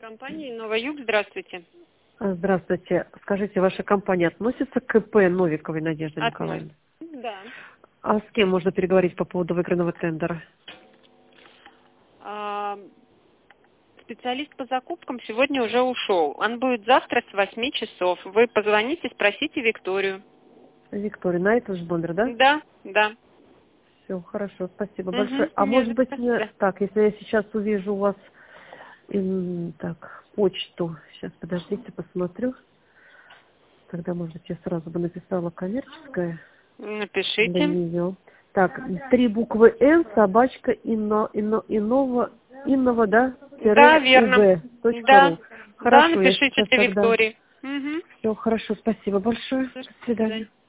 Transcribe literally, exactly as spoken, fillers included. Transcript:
компания «Новоюг». Здравствуйте. Здравствуйте. Скажите, ваша компания относится к ИП Новиковой Надежды Николаевны? Да. А с кем можно переговорить по поводу выигранного тендера? А, специалист по закупкам сегодня уже ушел. Он будет завтра с восьми часов. Вы позвоните, спросите Викторию. Виктория, на этот же номер, да? Да, да. Все, хорошо, спасибо Угу, большое. А может быть, мне... так, если я сейчас увижу у вас м, так, почту, сейчас, подождите, посмотрю. Тогда, может быть, я сразу бы написала коммерческая для Напишите. нее. Так, три буквы Н, собачка, ино, ино, иного, иного, да? Да, верно. точка Да, ру. да, Хорошо, я напишите сейчас для тогда... Виктории. Угу. Все, хорошо, спасибо большое. До До свидания. свидания.